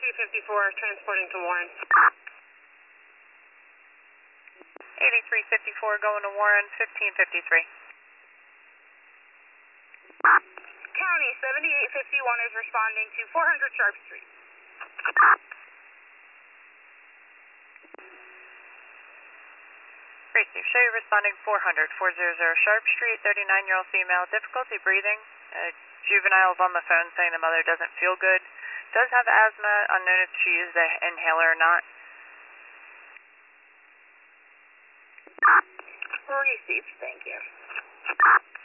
8354, transporting to Warren. 8354 going to Warren, 1553. County 7851 is responding to 400 Sharp Street. Great, Steve. Show you responding 400 Sharp Street, 39-year-old female, difficulty breathing. Juvenile is on the phone saying the mother doesn't feel good. Does have asthma, unknown if she used the inhaler or not. Received, thank you.